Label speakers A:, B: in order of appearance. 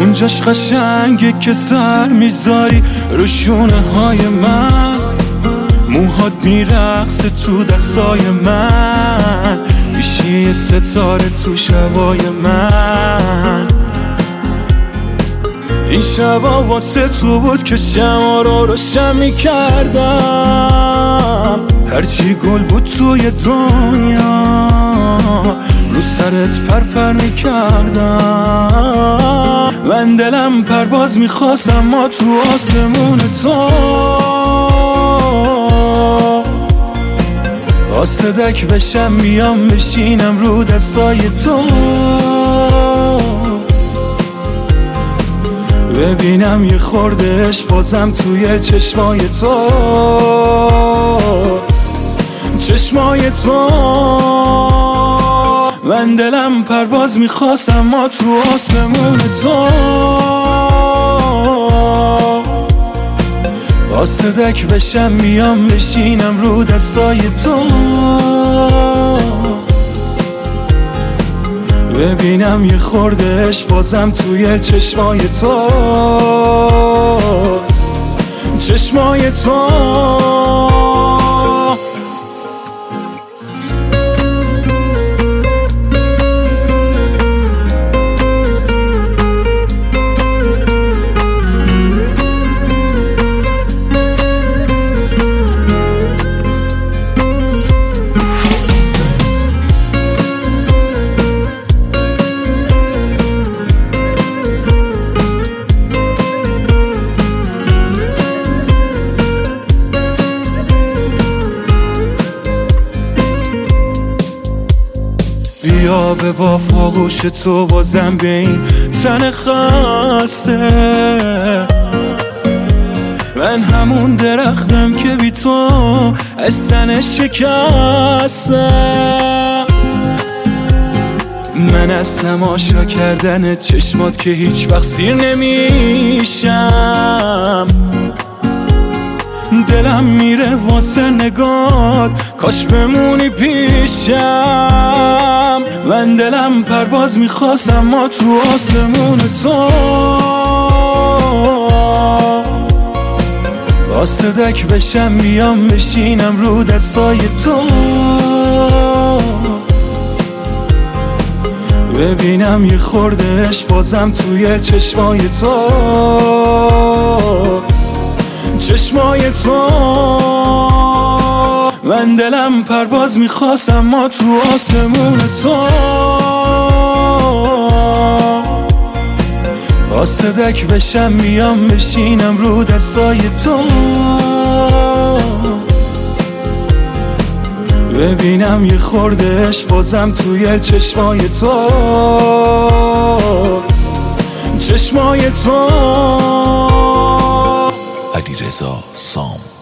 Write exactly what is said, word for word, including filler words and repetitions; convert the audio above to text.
A: اونجاش قشنگه که سر میذاری رو شونه های من، موهات میرقصه تو دستای من، میشی یه ستاره تو شبای من. این شبا واسه تو بود که شما رو روشن میکردم، هرچی گل بود توی دنیا رو سرت پرپر میکردم. من دلم پرواز میخواست اما تو آسمون تو قاصدک بشم میام بشینم رو دستای تو، ببینم یه خوردهش بازم توی چشمای تو، چشمای تو. من دلم پرواز میخواست اما تو آسمون تو قاصدک بشم میام بشینم رو دستای تو، ببینم یه خوردهش بازم توی چشمای تو، چشمای تو. بیا به با فاغوش تو بازم به این تن خسته، من همون درختم که بی تو از تنش شکسته. من از تماشا کردن چشمات که هیچ وقت سیر نمیشم، دلم میره واسه نگات کاش بمونی پیشم. من دلم پرواز میخواست اما تو آسمون تو قاصدک بشم بیام بشینم رو دستای تو، ببینم یه خوردهش بازم توی چشمای تو، چشمای تو. من دلم پرواز میخواست اما تو آسمون تو قاصدک بشم میام بشینم رو دستای تو، ببینم یه خوردهش بازم توی چشمای تو، چشمای تو.
B: علیرضا سام.